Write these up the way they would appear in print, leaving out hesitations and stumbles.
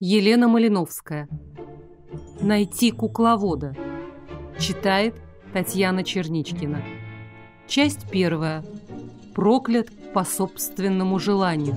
Елена Малиновская. Найти кукловода. Читает Татьяна Черничкина. Часть первая. Проклят по собственному желанию.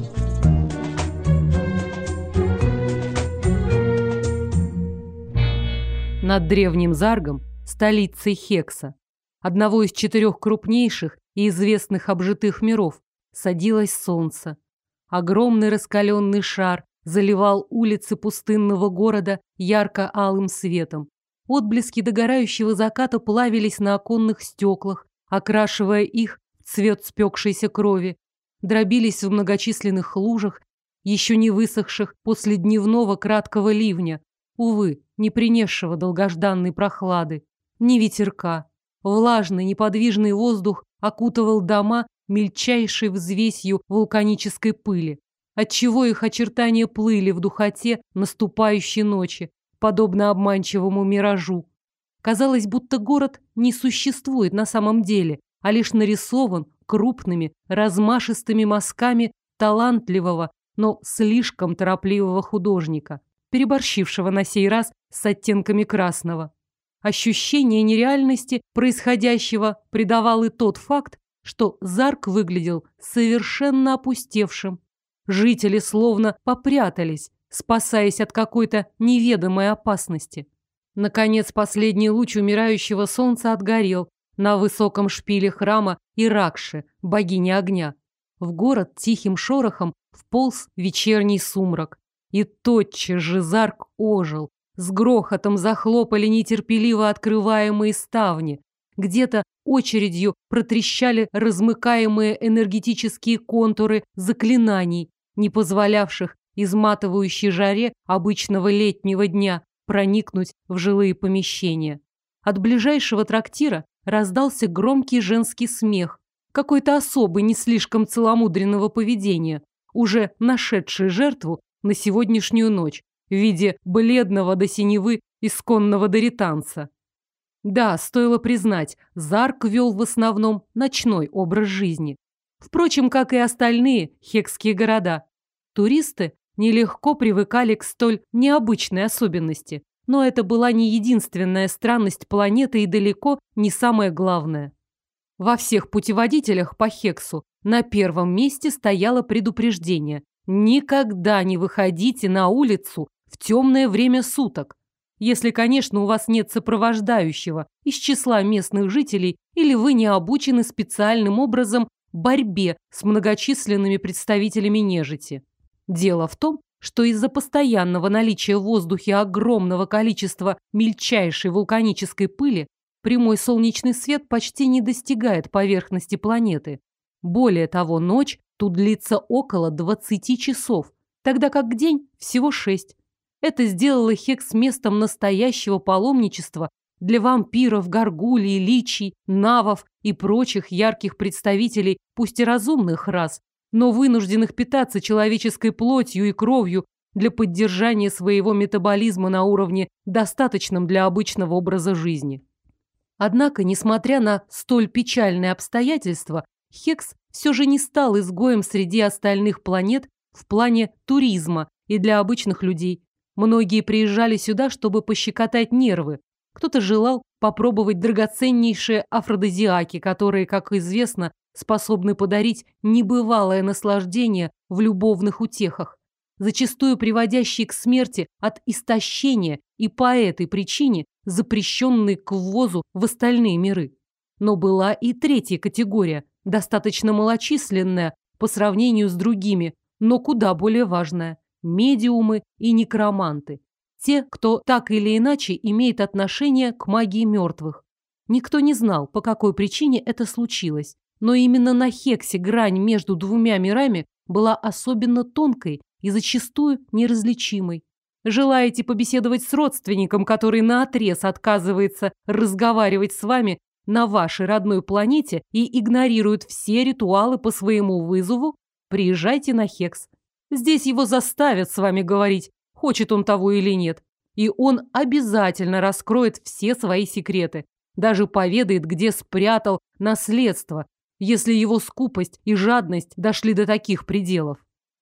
Над древним Заргом, столицей Хекса, одного из 4 крупнейших и известных обжитых миров, садилось солнце. Огромный раскаленный шар заливал улицы пустынного города ярко-алым светом. Отблески догорающего заката плавились на оконных стеклах, окрашивая их в цвет спекшейся крови, дробились в многочисленных лужах, еще не высохших после дневного краткого ливня, увы, не принесшего долгожданной прохлады, ни ветерка. Влажный, неподвижный воздух окутывал дома мельчайшей взвесью вулканической пыли, отчего их очертания плыли в духоте наступающей ночи, подобно обманчивому миражу. Казалось, будто город не существует на самом деле, а лишь нарисован крупными, размашистыми мазками талантливого, но слишком торопливого художника, переборщившего на сей раз с оттенками красного. Ощущение нереальности происходящего придавал и тот факт, что Зарг выглядел совершенно опустевшим. Жители словно попрятались, спасаясь от какой-то неведомой опасности. Наконец, последний луч умирающего солнца отгорел на высоком шпиле храма Иракши, богини огня. В город тихим шорохом вполз вечерний сумрак. И тотчас же Зарг ожил. С грохотом захлопали нетерпеливо открываемые ставни. Где-то очередью протрещали размыкаемые энергетические контуры заклинаний, не позволявших изматывающей жаре обычного летнего дня проникнуть в жилые помещения. От ближайшего трактира раздался громкий женский смех, какой-то особый, не слишком целомудренного поведения, уже нашедший жертву на сегодняшнюю ночь в виде бледного до синевы исконного доританца. Да, стоило признать, Зарг вел в основном ночной образ жизни. Впрочем, как и остальные хекские города. Туристы нелегко привыкали к столь необычной особенности, но это была не единственная странность планеты и далеко не самое главное. Во всех путеводителях по Хексу на первом месте стояло предупреждение: никогда не выходите на улицу в темное время суток. Если, конечно, у вас нет сопровождающего из числа местных жителей или вы не обучены специальным образом борьбе с многочисленными представителями нежити. Дело в том, что из-за постоянного наличия в воздухе огромного количества мельчайшей вулканической пыли прямой солнечный свет почти не достигает поверхности планеты. Более того, ночь тут длится около 20 часов, тогда как день всего 6. Это сделало Хекс местом настоящего паломничества для вампиров, горгулий, личий, навов и прочих ярких представителей, пусть и разумных рас, но вынужденных питаться человеческой плотью и кровью для поддержания своего метаболизма на уровне, достаточном для обычного образа жизни. Однако, несмотря на столь печальные обстоятельства, Хекс все же не стал изгоем среди остальных планет в плане туризма и для обычных людей. Многие приезжали сюда, чтобы пощекотать нервы. Кто-то желал попробовать драгоценнейшие афродизиаки, которые, как известно, способны подарить небывалое наслаждение в любовных утехах, зачастую приводящие к смерти от истощения и по этой причине запрещенные к ввозу в остальные миры. Но была и третья категория, достаточно малочисленная по сравнению с другими, но куда более важная – медиумы и некроманты. Те, кто так или иначе имеет отношение к магии мертвых. Никто не знал, по какой причине это случилось, но именно на Хексе грань между двумя мирами была особенно тонкой и зачастую неразличимой. Желаете побеседовать с родственником, который наотрез отказывается разговаривать с вами на вашей родной планете и игнорирует все ритуалы по своему вызову? Приезжайте на Хекс. Здесь его заставят с вами говорить, хочет он того или нет. И он обязательно раскроет все свои секреты, даже поведает, где спрятал наследство, если его скупость и жадность дошли до таких пределов.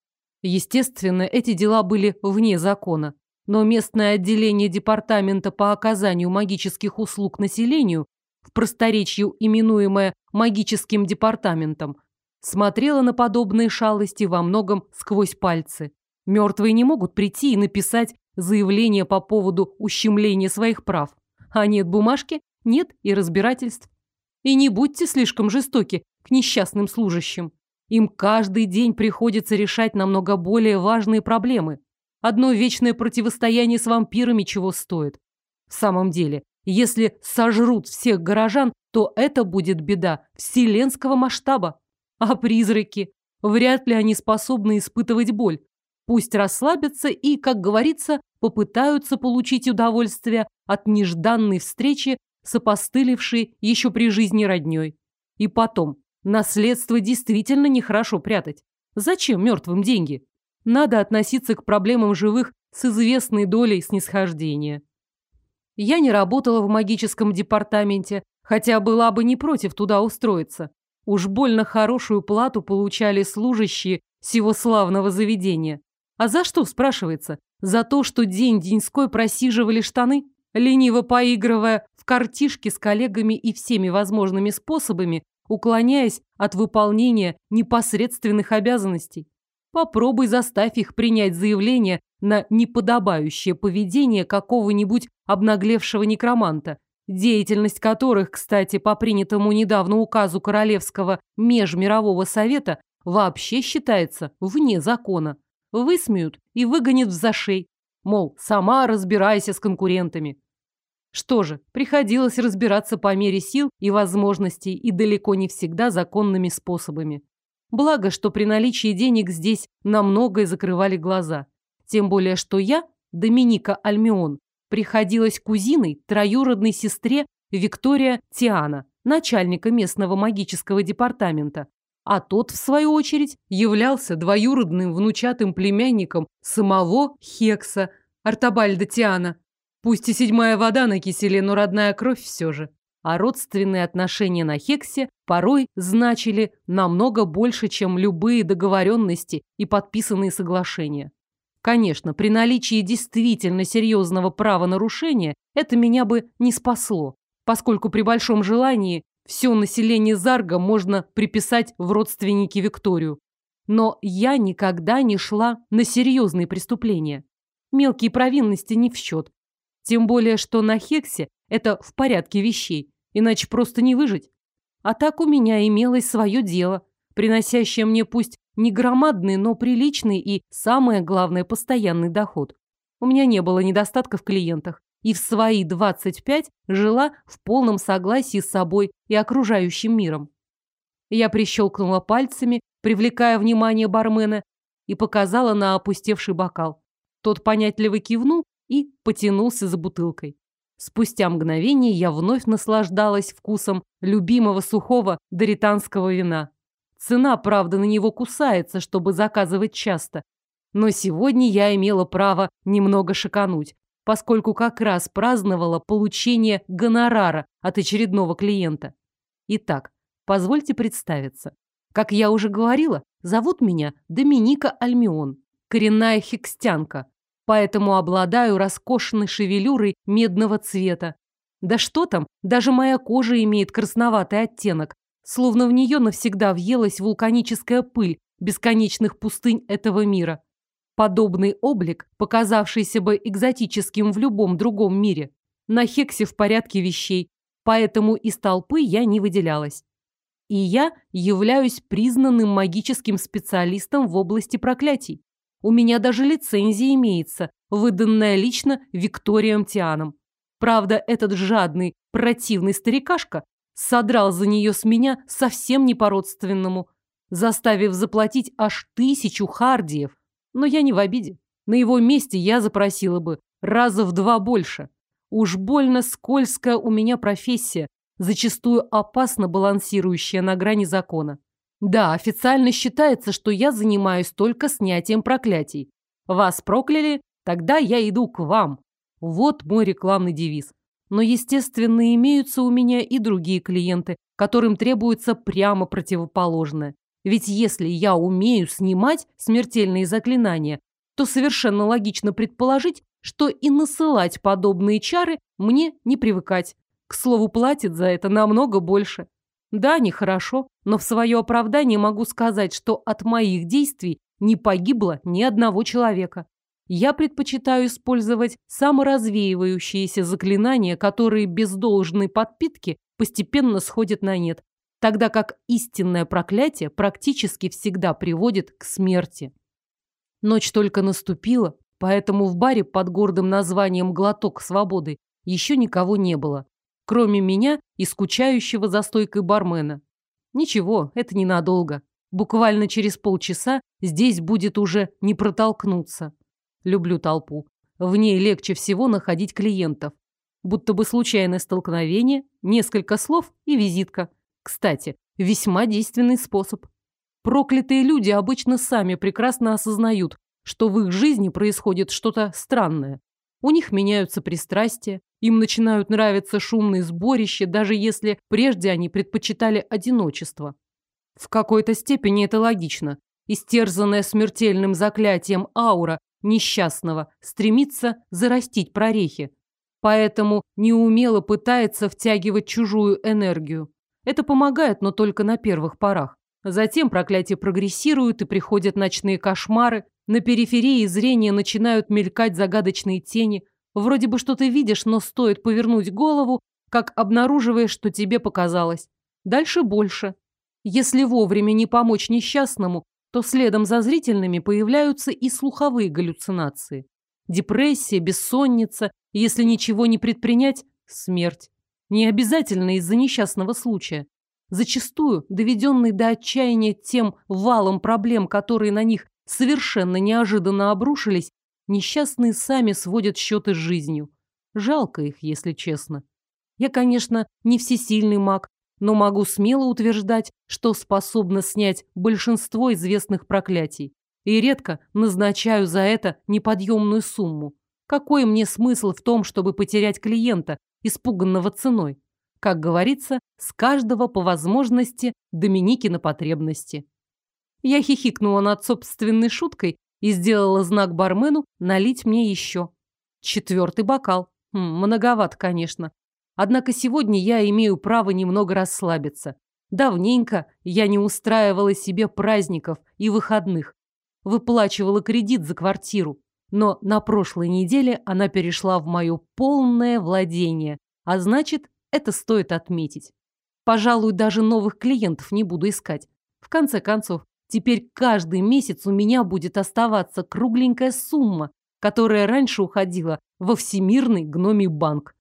Естественно, эти дела были вне закона. Но местное отделение департамента по оказанию магических услуг населению, в просторечию именуемое магическим департаментом, смотрело на подобные шалости во многом сквозь пальцы. Мертвые не могут прийти и написать заявление по поводу ущемления своих прав. А нет бумажки, нет и разбирательств. И не будьте слишком жестоки к несчастным служащим. Им каждый день приходится решать намного более важные проблемы. Одно вечное противостояние с вампирами чего стоит. В самом деле, если сожрут всех горожан, то это будет беда вселенского масштаба. А призраки? Вряд ли они способны испытывать боль. Пусть расслабятся и, как говорится, попытаются получить удовольствие от нежданной встречи с опостылевшей еще при жизни роднёй. И потом, наследство действительно нехорошо прятать. Зачем мертвым деньги? Надо относиться к проблемам живых с известной долей снисхождения. Я не работала в магическом департаменте, хотя была бы не против туда устроиться. Уж больно хорошую плату получали служащие сего славного заведения. А за что, спрашивается? За то, что день-деньской просиживали штаны, лениво поигрывая в картишки с коллегами и всеми возможными способами, уклоняясь от выполнения непосредственных обязанностей. Попробуй заставь их принять заявление на неподобающее поведение какого-нибудь обнаглевшего некроманта, деятельность которых, кстати, по принятому недавно указу Королевского межмирового совета вообще считается вне закона. Высмеют и выгонят в зашей. Мол, сама разбирайся с конкурентами. Что же, приходилось разбираться по мере сил и возможностей и далеко не всегда законными способами. Благо, что при наличии денег здесь на многое закрывали глаза. Тем более, что я, Доминика Альмион, приходилась кузиной троюродной сестре Виктория Тиана, начальника местного магического департамента. А тот, в свою очередь, являлся двоюродным внучатым племянником самого Хекса, Артобальда Тиана. Пусть и седьмая вода на киселе, но родная кровь все же. А родственные отношения на Хексе порой значили намного больше, чем любые договоренности и подписанные соглашения. Конечно, при наличии действительно серьезного правонарушения это меня бы не спасло, поскольку при большом желании все население Зарга можно приписать в родственники Викторию. Но я никогда не шла на серьезные преступления. Мелкие провинности не в счет. Тем более, что на Хексе это в порядке вещей, иначе просто не выжить. А так у меня имелось свое дело, приносящее мне пусть не громадный, но приличный и, самое главное, постоянный доход. У меня не было недостатка в клиентах, и в свои 25 жила в полном согласии с собой и окружающим миром. Я прищелкнула пальцами, привлекая внимание бармена, и показала на опустевший бокал. Тот понятливо кивнул и потянулся за бутылкой. Спустя мгновение я вновь наслаждалась вкусом любимого сухого доританского вина. Цена, правда, на него кусается, чтобы заказывать часто. Но сегодня я имела право немного шикануть, поскольку как раз праздновала получение гонорара от очередного клиента. Итак, позвольте представиться. Как я уже говорила, зовут меня Доминика Альмион, коренная хекстянка, поэтому обладаю роскошной шевелюрой медного цвета. Да что там, даже моя кожа имеет красноватый оттенок, словно в нее навсегда въелась вулканическая пыль бесконечных пустынь этого мира. Подобный облик, показавшийся бы экзотическим в любом другом мире, на Хексе в порядке вещей, поэтому из толпы я не выделялась. И я являюсь признанным магическим специалистом в области проклятий. У меня даже лицензия имеется, выданная лично Викторием Тианом. Правда, этот жадный, противный старикашка содрал за нее с меня совсем не по-родственному, заставив заплатить аж 1000 хардиев. Но я не в обиде. На его месте я запросила бы раза в 2 больше. Уж больно скользкая у меня профессия, зачастую опасно балансирующая на грани закона. Да, официально считается, что я занимаюсь только снятием проклятий. Вас прокляли? Тогда я иду к вам. Вот мой рекламный девиз. Но, естественно, имеются у меня и другие клиенты, которым требуется прямо противоположное. Ведь если я умею снимать смертельные заклинания, то совершенно логично предположить, что и насылать подобные чары мне не привыкать. К слову, платят за это намного больше. Да, нехорошо, но в свое оправдание могу сказать, что от моих действий не погибло ни одного человека. Я предпочитаю использовать саморазвеивающиеся заклинания, которые без должной подпитки постепенно сходят на нет, тогда как истинное проклятие практически всегда приводит к смерти. Ночь только наступила, поэтому в баре под гордым названием «Глоток свободы» еще никого не было, кроме меня и скучающего за стойкой бармена. Ничего, это ненадолго. Буквально через полчаса здесь будет уже не протолкнуться. Люблю толпу. В ней легче всего находить клиентов. Будто бы случайное столкновение, несколько слов и визитка. Кстати, весьма действенный способ. Проклятые люди обычно сами прекрасно осознают, что в их жизни происходит что-то странное. У них меняются пристрастия, им начинают нравиться шумные сборища, даже если прежде они предпочитали одиночество. В какой-то степени это логично. Истерзанная смертельным заклятием аура несчастного стремится зарастить прорехи, поэтому неумело пытается втягивать чужую энергию. Это помогает, но только на первых порах. Затем проклятие прогрессирует и приходят ночные кошмары. На периферии зрения начинают мелькать загадочные тени. Вроде бы что-то видишь, но стоит повернуть голову, как обнаруживаешь, что тебе показалось. Дальше больше. Если вовремя не помочь несчастному, то следом за зрительными появляются и слуховые галлюцинации. Депрессия, бессонница, если ничего не предпринять – смерть. Не обязательно из-за несчастного случая. Зачастую, доведенный до отчаяния тем валом проблем, которые на них совершенно неожиданно обрушились, несчастные сами сводят счеты с жизнью. Жалко их, если честно. Я, конечно, не всесильный маг, но могу смело утверждать, что способна снять большинство известных проклятий. И редко назначаю за это неподъемную сумму. Какой мне смысл в том, чтобы потерять клиента, испуганного ценой? Как говорится, с каждого по возможности Доминики на потребности. Я хихикнула над собственной шуткой и сделала знак бармену налить мне еще. 4-й бокал. Многовато, конечно. Однако сегодня я имею право немного расслабиться. Давненько я не устраивала себе праздников и выходных. Выплачивала кредит за квартиру. Но на прошлой неделе она перешла в мое полное владение. А значит, это стоит отметить. Пожалуй, даже новых клиентов не буду искать. В конце концов, теперь каждый месяц у меня будет оставаться кругленькая сумма, которая раньше уходила во Всемирный гномий банк.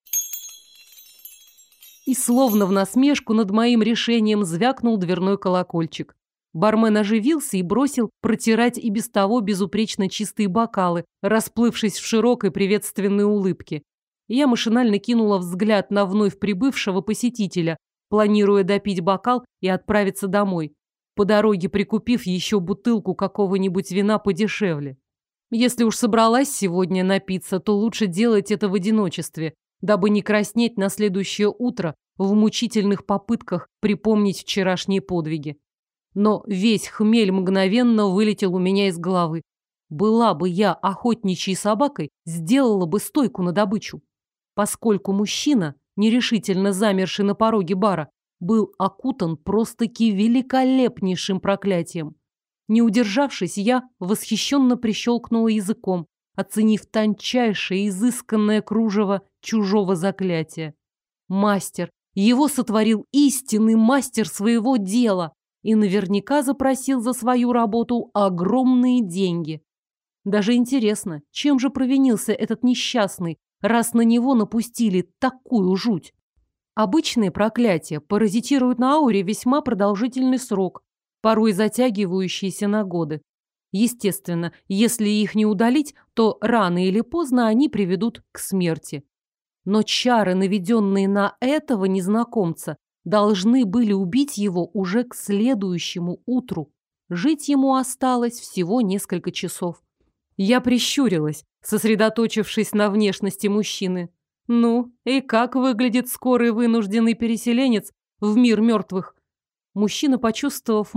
И словно в насмешку над моим решением звякнул дверной колокольчик. Бармен оживился и бросил протирать и без того безупречно чистые бокалы, расплывшись в широкой приветственной улыбке. Я машинально кинула взгляд на вновь прибывшего посетителя, планируя допить бокал и отправиться домой, по дороге прикупив еще бутылку какого-нибудь вина подешевле. Если уж собралась сегодня напиться, то лучше делать это в одиночестве, дабы не краснеть на следующее утро в мучительных попытках припомнить вчерашние подвиги. Но весь хмель мгновенно вылетел у меня из головы. Была бы я охотничьей собакой, сделала бы стойку на добычу. Поскольку мужчина, нерешительно замерший на пороге бара, был окутан просто-таки великолепнейшим проклятием. Не удержавшись, я восхищенно прищелкнула языком, оценив тончайшее изысканное кружево чужого заклятия. Мастер, его сотворил истинный мастер своего дела и наверняка запросил за свою работу огромные деньги. Даже интересно, чем же провинился этот несчастный, раз на него напустили такую жуть? Обычные проклятия паразитируют на ауре весьма продолжительный срок, порой затягивающийся на годы. Естественно, если их не удалить, то рано или поздно они приведут к смерти. Но чары, наведенные на этого незнакомца, должны были убить его уже к следующему утру. Жить ему осталось всего несколько часов. Я прищурилась, сосредоточившись на внешности мужчины. Ну, и как выглядит скорый вынужденный переселенец в мир мертвых? Мужчина, почувствовав мой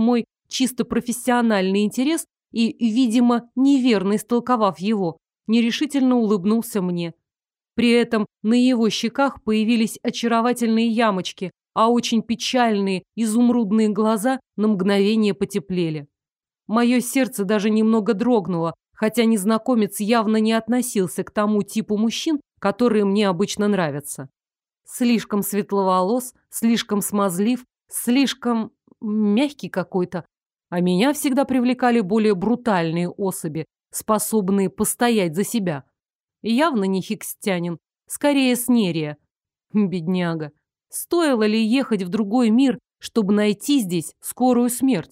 чисто профессиональный интерес и, видимо, неверно истолковав его, нерешительно улыбнулся мне. При этом на его щеках появились очаровательные ямочки, а очень печальные изумрудные глаза на мгновение потеплели. Мое сердце даже немного дрогнуло, хотя незнакомец явно не относился к тому типу мужчин, которые мне обычно нравятся. Слишком светловолос, слишком смазлив, слишком мягкий какой-то. А меня всегда привлекали более брутальные особи, способные постоять за себя. Явно не хикстянин, скорее снерия. Бедняга. Стоило ли ехать в другой мир, чтобы найти здесь скорую смерть?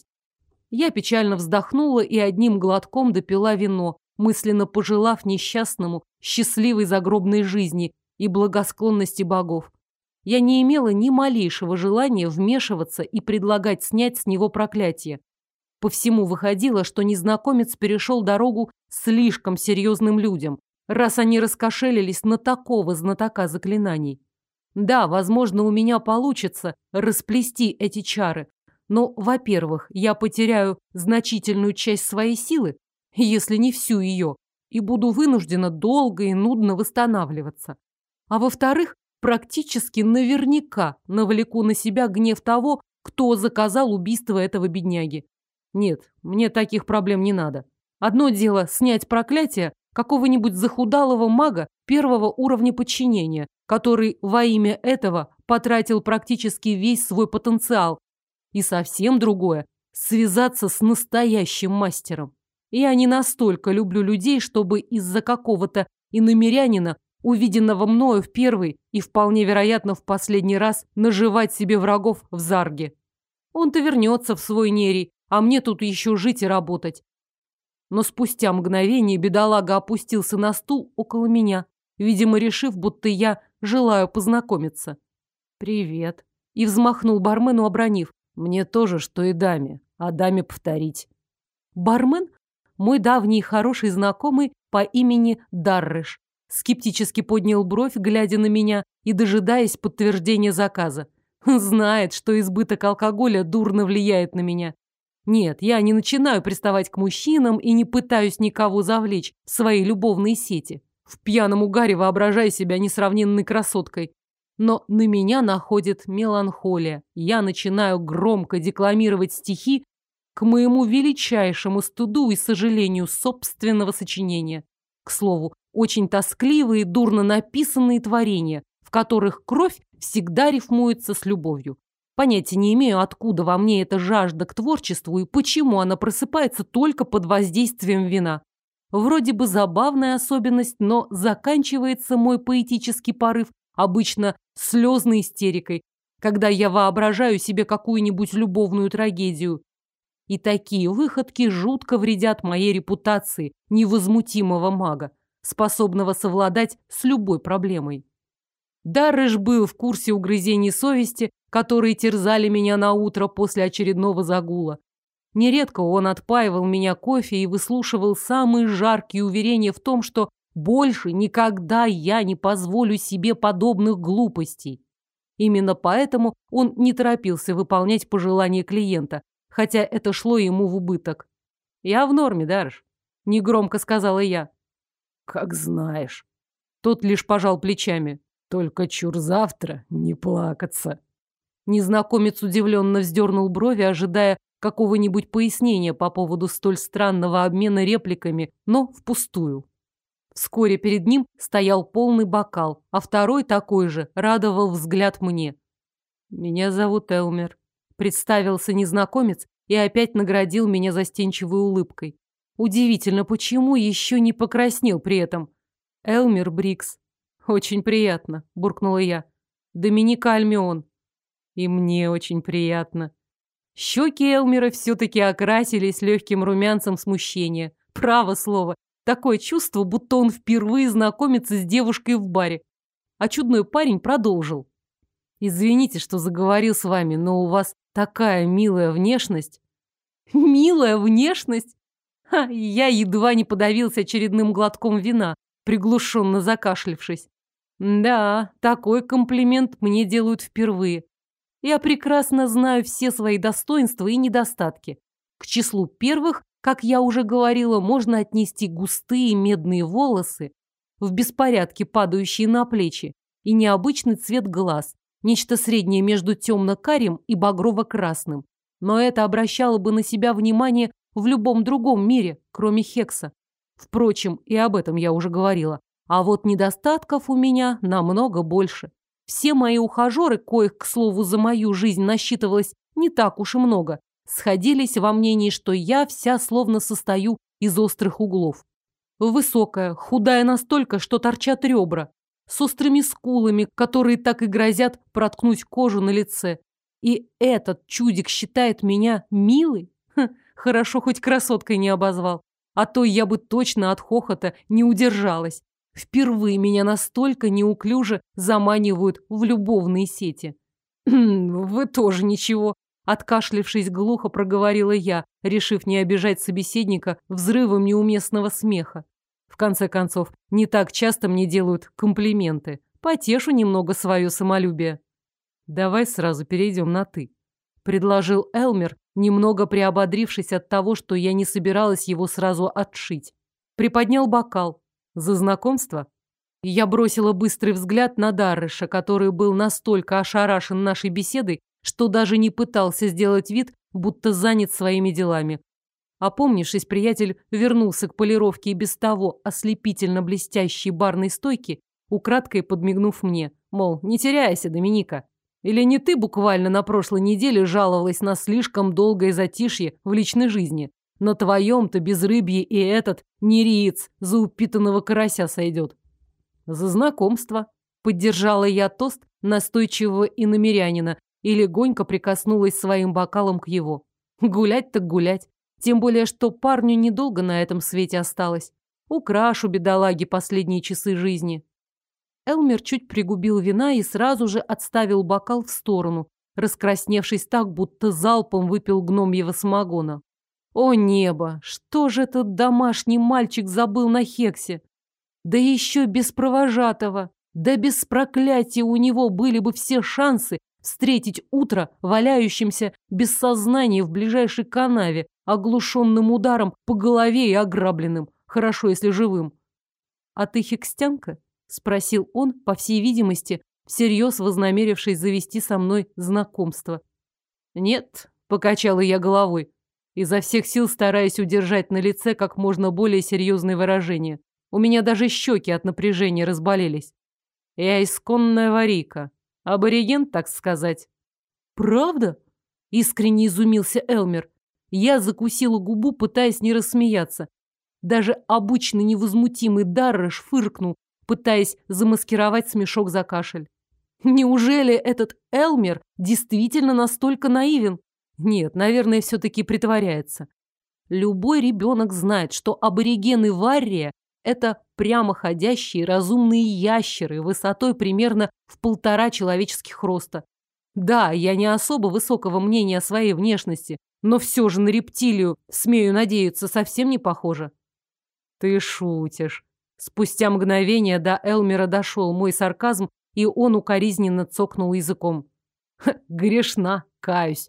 Я печально вздохнула и одним глотком допила вино, мысленно пожелав несчастному счастливой загробной жизни и благосклонности богов. Я не имела ни малейшего желания вмешиваться и предлагать снять с него проклятие. По всему выходило, что незнакомец перешел дорогу слишком серьезным людям, раз они раскошелились на такого знатока заклинаний. Да, возможно, у меня получится расплести эти чары, но, во-первых, я потеряю значительную часть своей силы, если не всю ее, и буду вынуждена долго и нудно восстанавливаться. А во-вторых, практически наверняка навлеку на себя гнев того, кто заказал убийство этого бедняги. Нет, мне таких проблем не надо. Одно дело снять проклятие какого-нибудь захудалого мага первого уровня подчинения, который во имя этого потратил практически весь свой потенциал. И совсем другое – связаться с настоящим мастером. Я не настолько люблю людей, чтобы из-за какого-то иномирянина, увиденного мною в первый и вполне вероятно в последний раз, наживать себе врагов в Зарге. Он-то вернется в свой Нерий, а мне тут еще жить и работать. Но спустя мгновение бедолага опустился на стул около меня, видимо, решив, будто я желаю познакомиться. «Привет», и взмахнул бармену, обронив: «Мне тоже, что и даме, а даме повторить». Бармен – мой давний хороший знакомый по имени Дарреш. Скептически поднял бровь, глядя на меня и дожидаясь подтверждения заказа. Знает, что избыток алкоголя дурно влияет на меня. Нет, я не начинаю приставать к мужчинам и не пытаюсь никого завлечь в свои любовные сети. В пьяном угаре воображаю себя несравненной красоткой. Но на меня находит меланхолия. Я начинаю громко декламировать стихи к моему величайшему стыду и сожалению собственного сочинения. К слову, очень тоскливые, дурно написанные творения, в которых кровь всегда рифмуется с любовью. Понятия не имею, откуда во мне эта жажда к творчеству и почему она просыпается только под воздействием вина. Вроде бы забавная особенность, но заканчивается мой поэтический порыв обычно слезной истерикой, когда я воображаю себе какую-нибудь любовную трагедию. И такие выходки жутко вредят моей репутации невозмутимого мага, способного совладать с любой проблемой. Дарреш был в курсе угрызений совести, которые терзали меня на утро после очередного загула. Нередко он отпаивал меня кофе и выслушивал самые жаркие уверения в том, что больше никогда я не позволю себе подобных глупостей. Именно поэтому он не торопился выполнять пожелания клиента, хотя это шло ему в убыток. «Я в норме, Дарреш», — негромко сказала я. «Как знаешь». Тот лишь пожал плечами. «Только чур завтра не плакаться». Незнакомец удивленно вздернул брови, ожидая какого-нибудь пояснения по поводу столь странного обмена репликами, но впустую. Вскоре перед ним стоял полный бокал, а второй такой же радовал взгляд мне. «Меня зовут Элмер», — представился незнакомец и опять наградил меня застенчивой улыбкой. Удивительно, почему еще не покраснел при этом. «Элмер Брикс». «Очень приятно», — буркнула я. «Доминика Альмион». «И мне очень приятно». Щеки Элмера все-таки окрасились легким румянцем смущения. Право слово, такое чувство, будто он впервые знакомится с девушкой в баре. А чудной парень продолжил. «Извините, что заговорил с вами, но у вас такая милая внешность». «Милая внешность?» Я едва не подавился очередным глотком вина, приглушенно закашлявшись. Да, такой комплимент мне делают впервые. Я прекрасно знаю все свои достоинства и недостатки. К числу первых, как я уже говорила, можно отнести густые медные волосы, в беспорядке падающие на плечи, и необычный цвет глаз, нечто среднее между темно-карим и багрово-красным. Но это обращало бы на себя внимание в любом другом мире, кроме Хекса. Впрочем, и об этом я уже говорила. А вот недостатков у меня намного больше. Все мои ухажеры, коих, к слову, за мою жизнь насчитывалось не так уж и много, сходились во мнении, что я вся словно состою из острых углов. Высокая, худая настолько, что торчат ребра, с острыми скулами, которые так и грозят проткнуть кожу на лице. И этот чудик считает меня милой? Хорошо, хоть красоткой не обозвал. А то я бы точно от хохота не удержалась. Впервые меня настолько неуклюже заманивают в любовные сети. «Вы тоже ничего», — откашлившись глухо проговорила я, решив не обижать собеседника взрывом неуместного смеха. В конце концов, не так часто мне делают комплименты. Потешу немного свое самолюбие. «Давай сразу перейдем на «ты», — предложил Элмер, немного приободрившись от того, что я не собиралась его сразу отшить. Приподнял бокал. «За знакомство?» Я бросила быстрый взгляд на Дарреша, который был настолько ошарашен нашей беседой, что даже не пытался сделать вид, будто занят своими делами. Опомнившись, приятель вернулся к полировке и без того ослепительно блестящей барной стойки, украдкой подмигнув мне, мол, не теряйся, Доминика. Или не ты буквально на прошлой неделе жаловалась на слишком долгое затишье в личной жизни? На твоем-то безрыбье и этот нериец за упитанного карася сойдет. За знакомство. Поддержала я тост настойчивого иномирянина и легонько прикоснулась своим бокалом к его. Гулять так гулять. Тем более, что парню недолго на этом свете осталось. Украшу бедолаги последние часы жизни. Элмер чуть пригубил вина и сразу же отставил бокал в сторону, раскрасневшись так, будто залпом выпил гномьего самогона. О небо! Что же этот домашний мальчик забыл на Хексе? Да еще без провожатого! Да без проклятия у него были бы все шансы встретить утро валяющимся без сознания в ближайшей канаве, оглушенным ударом по голове и ограбленным. Хорошо, если живым. «А ты хекстянка?» — спросил он, по всей видимости, всерьез вознамерившись завести со мной знакомство. «Нет», — покачала я головой, изо всех сил стараясь удержать на лице как можно более серьезные выражения. У меня даже щеки от напряжения разболелись. Я исконная варийка. Абориген, так сказать. «Правда?» — искренне изумился Элмер. Я закусила губу, пытаясь не рассмеяться. Даже обычно невозмутимый Дарреш фыркнул, пытаясь замаскировать смешок за кашель. Неужели этот Элмер действительно настолько наивен? Нет, наверное, все-таки притворяется. Любой ребенок знает, что аборигены Варрия – это прямоходящие разумные ящеры высотой примерно в 1,5 человеческих роста. Да, я не особо высокого мнения о своей внешности, но все же на рептилию, смею надеяться, совсем не похожа. Ты шутишь. Спустя мгновение до Элмера дошел мой сарказм, и он укоризненно цокнул языком. Грешна, каюсь.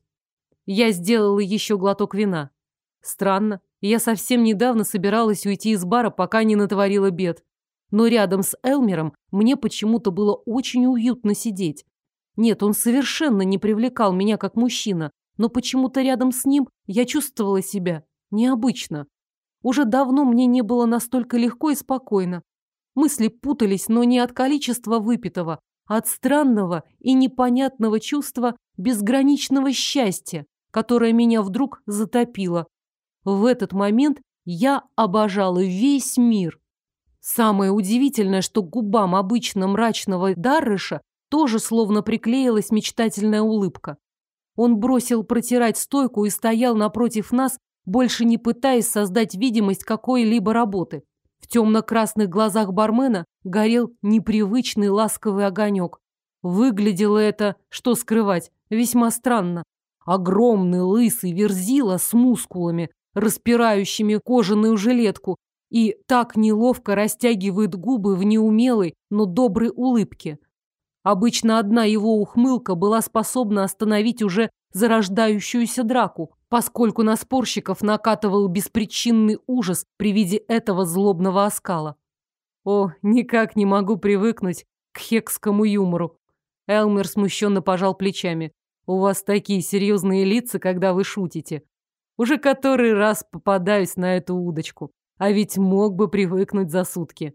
Я сделала еще глоток вина. Странно, я совсем недавно собиралась уйти из бара, пока не натворила бед. Но рядом с Элмером мне почему-то было очень уютно сидеть. Нет, он совершенно не привлекал меня как мужчина, но почему-то рядом с ним я чувствовала себя необычно. Уже давно мне не было настолько легко и спокойно. Мысли путались, но не от количества выпитого, а от странного и непонятного чувства безграничного счастья, которое меня вдруг затопило. В этот момент я обожала весь мир. Самое удивительное, что к губам обычно мрачного Дарреша тоже словно приклеилась мечтательная улыбка. Он бросил протирать стойку и стоял напротив нас, больше не пытаясь создать видимость какой-либо работы. В темно-красных глазах бармена горел непривычный ласковый огонек. Выглядело это, что скрывать, весьма странно. Огромный лысый верзила с мускулами, распирающими кожаную жилетку, и так неловко растягивает губы в неумелой, но доброй улыбке. Обычно одна его ухмылка была способна остановить уже зарождающуюся драку, поскольку на спорщиков накатывал беспричинный ужас при виде этого злобного оскала. О, никак не могу привыкнуть к хекскому юмору. Элмер смущенно пожал плечами. У вас такие серьезные лица, когда вы шутите. Уже который раз попадаюсь на эту удочку. А ведь мог бы привыкнуть за сутки.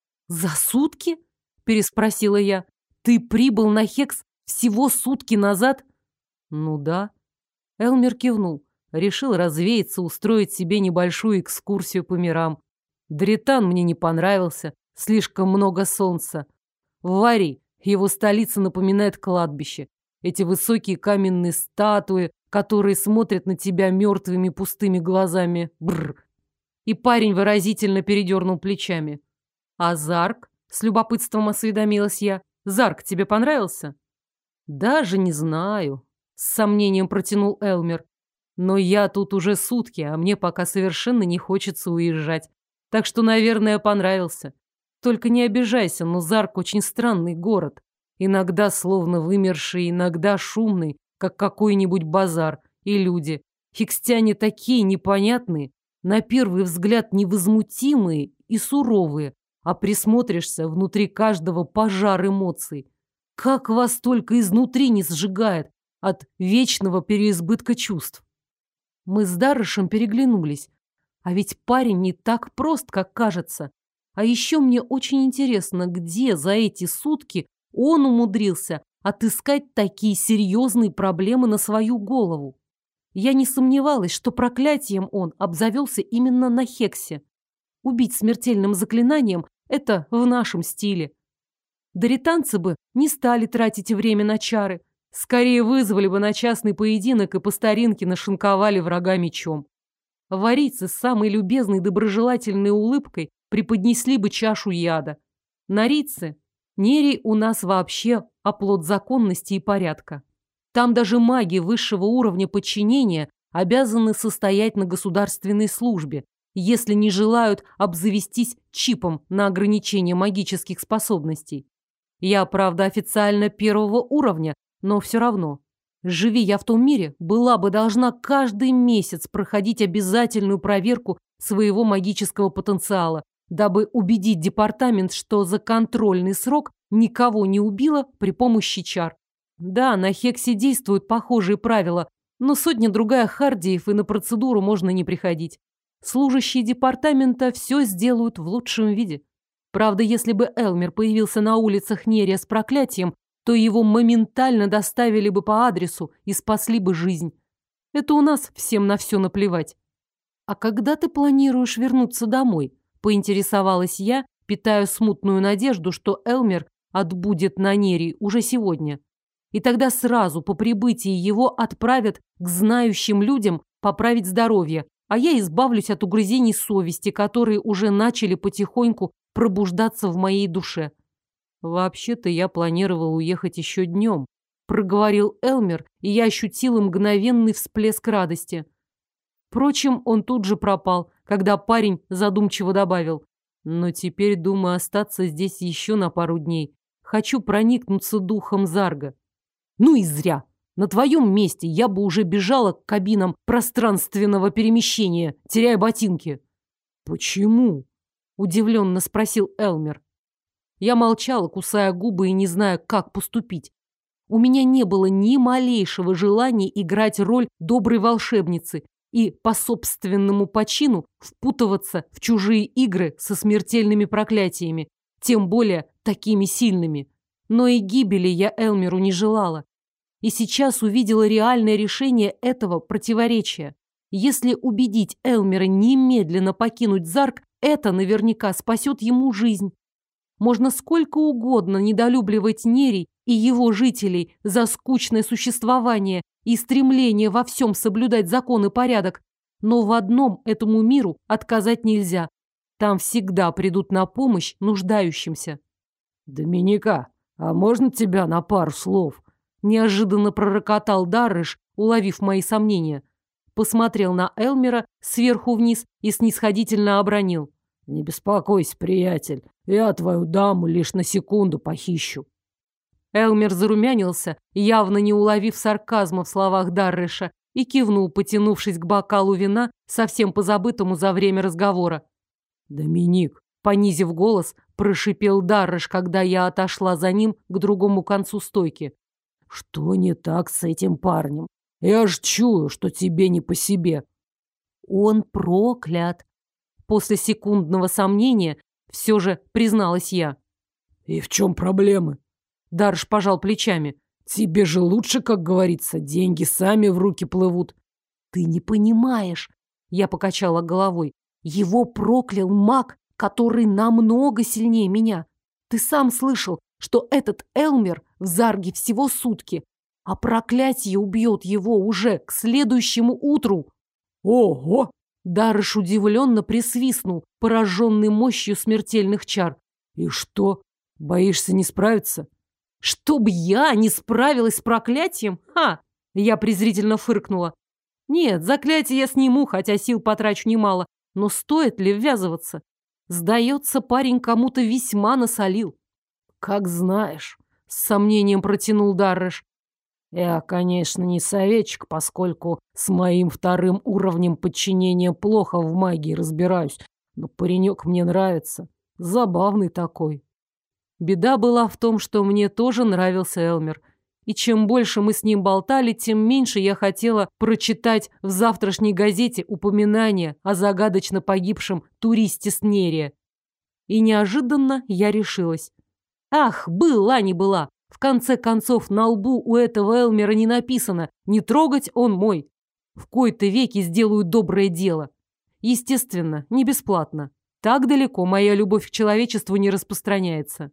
За сутки? Переспросила я. Ты прибыл на Хекс всего сутки назад? Ну да. Элмер кивнул. Решил развеяться, устроить себе небольшую экскурсию по мирам. Дретан мне не понравился. Слишком много солнца. Варий, его столица, напоминает кладбище. Эти высокие каменные статуи, которые смотрят на тебя мертвыми пустыми глазами. Бррр. И парень выразительно передернул плечами. А Зарк? С любопытством осведомилась я. Зарк, тебе понравился? Даже не знаю. С сомнением протянул Элмер. Но я тут уже сутки, а мне пока совершенно не хочется уезжать. Так что, наверное, понравился. Только не обижайся, но Зарк очень странный город. Иногда словно вымерший, иногда шумный, как какой-нибудь базар. И люди. Хикстяне такие непонятные, на первый взгляд невозмутимые и суровые, а присмотришься, внутри каждого пожар эмоций. Как вас только изнутри не сжигает от вечного переизбытка чувств. Мы с Дарышем переглянулись. А ведь парень не так прост, как кажется. А еще мне очень интересно, где за эти сутки он умудрился отыскать такие серьезные проблемы на свою голову. Я не сомневалась, что проклятием он обзавелся именно на Хексе. Убить смертельным заклинанием – это в нашем стиле. Даританцы бы не стали тратить время на чары. Скорее вызвали бы на частный поединок и по старинке нашинковали врага мечом. Варийцы с самой любезной доброжелательной улыбкой преподнесли бы чашу яда. Нарийцы, Нерий у нас вообще оплот законности и порядка. Там даже маги высшего уровня подчинения обязаны состоять на государственной службе, если не желают обзавестись чипом на ограничение магических способностей. Я, правда, официально первого уровня, но все равно. Живи я в том мире, была бы должна каждый месяц проходить обязательную проверку своего магического потенциала, дабы убедить департамент, что за контрольный срок никого не убила при помощи чар. Да, на Хексе действуют похожие правила, но сотня-другая хардиев, и на процедуру можно не приходить. Служащие департамента все сделают в лучшем виде. Правда, если бы Элмер появился на улицах Нерия с проклятием, то его моментально доставили бы по адресу и спасли бы жизнь. Это у нас всем на все наплевать. А когда ты планируешь вернуться домой? Поинтересовалась я, питая смутную надежду, что Элмер отбудет на Нерии уже сегодня. И тогда сразу по прибытии его отправят к знающим людям поправить здоровье, а я избавлюсь от угрызений совести, которые уже начали потихоньку пробуждаться в моей душе. «Вообще-то я планировал уехать еще днем», — проговорил Элмер, и я ощутила мгновенный всплеск радости. Впрочем, он тут же пропал, когда парень задумчиво добавил: «Но теперь думаю остаться здесь еще на пару дней. Хочу проникнуться духом Зарга». «Ну и зря. На твоем месте я бы уже бежала к кабинам пространственного перемещения, теряя ботинки». «Почему?» — удивленно спросил Элмер. Я молчала, кусая губы и не зная, как поступить. У меня не было ни малейшего желания играть роль доброй волшебницы и по собственному почину впутываться в чужие игры со смертельными проклятиями, тем более такими сильными. Но и гибели я Элмеру не желала. И сейчас увидела реальное решение этого противоречия. Если убедить Элмера немедленно покинуть Зарк, это наверняка спасет ему жизнь. Можно сколько угодно недолюбливать Нерий и его жителей за скучное существование и стремление во всем соблюдать закон и порядок, но в одном этому миру отказать нельзя. Там всегда придут на помощь нуждающимся. «Доминика, а можно тебя на пару слов?» Неожиданно пророкотал Дарыш, уловив мои сомнения. Посмотрел на Элмера сверху вниз и снисходительно обронил: «Не беспокойся, приятель, я твою даму лишь на секунду похищу». Элмер зарумянился, явно не уловив сарказма в словах Дарреша, и кивнул, потянувшись к бокалу вина, совсем позабытому за время разговора. «Доминик», — понизив голос, прошипел Дарреш, когда я отошла за ним к другому концу стойки. «Что не так с этим парнем? Я ж чую, что тебе не по себе». «Он проклят», — после секундного сомнения все же призналась я. «И в чем проблемы?» Дарреш пожал плечами. «Тебе же лучше, как говорится, деньги сами в руки плывут». «Ты не понимаешь», — я покачала головой. «Его проклял маг, который намного сильнее меня. Ты сам слышал, что этот Элмер в Зарге всего сутки, а проклятие убьет его уже к следующему утру». «Ого!» Дарреш удивленно присвистнул, пораженный мощью смертельных чар. «И что, боишься не справиться?» «Чтоб я не справилась с проклятием? Ха!» Я презрительно фыркнула. «Нет, заклятие я сниму, хотя сил потрачу немало. Но стоит ли ввязываться? Сдается, парень кому-то весьма насолил». «Как знаешь», — с сомнением протянул Дарреш. «Я, конечно, не советчик, поскольку с моим вторым уровнем подчинения плохо в магии разбираюсь, но паренек мне нравится. Забавный такой». Беда была в том, что мне тоже нравился Элмер. И чем больше мы с ним болтали, тем меньше я хотела прочитать в завтрашней газете упоминание о загадочно погибшем туристе Снерия. И неожиданно я решилась. Ах, была не была. В конце концов, на лбу у этого Элмера не написано «Не трогать, он мой». В кои-то веки сделаю доброе дело. Естественно, не бесплатно. Так далеко моя любовь к человечеству не распространяется.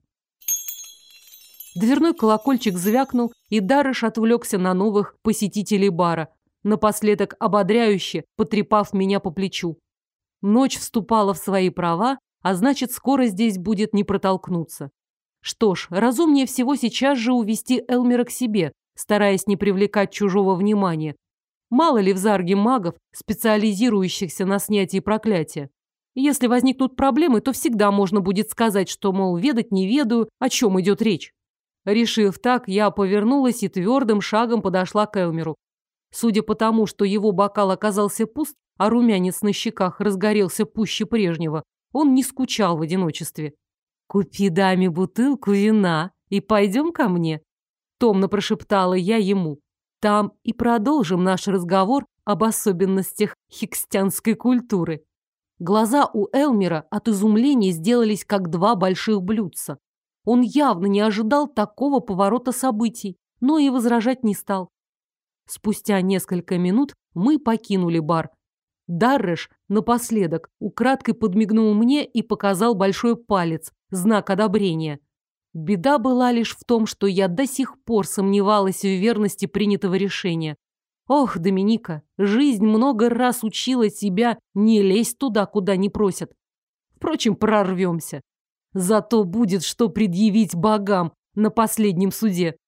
Дверной колокольчик звякнул, и Дарреш отвлекся на новых посетителей бара, напоследок ободряюще потрепав меня по плечу. Ночь вступала в свои права, а значит, скоро здесь будет не протолкнуться. Что ж, разумнее всего сейчас же увести Элмера к себе, стараясь не привлекать чужого внимания. Мало ли в Зарге магов, специализирующихся на снятии проклятия. Если возникнут проблемы, то всегда можно будет сказать, что, мол, ведать не ведаю, о чем идет речь. Решив так, я повернулась и твердым шагом подошла к Элмеру. Судя по тому, что его бокал оказался пуст, а румянец на щеках разгорелся пуще прежнего, он не скучал в одиночестве. «Купи даме бутылку вина и пойдем ко мне», — томно прошептала я ему. «Там и продолжим наш разговор об особенностях хикстянской культуры». Глаза у Элмера от изумления сделались как два больших блюдца. Он явно не ожидал такого поворота событий, но и возражать не стал. Спустя несколько минут мы покинули бар. Дарреш напоследок украдкой подмигнул мне и показал большой палец, знак одобрения. Беда была лишь в том, что я до сих пор сомневалась в верности принятого решения. Ох, Доминика, жизнь много раз учила тебя не лезть туда, куда не просят. Впрочем, прорвемся. Зато будет что предъявить богам на последнем суде.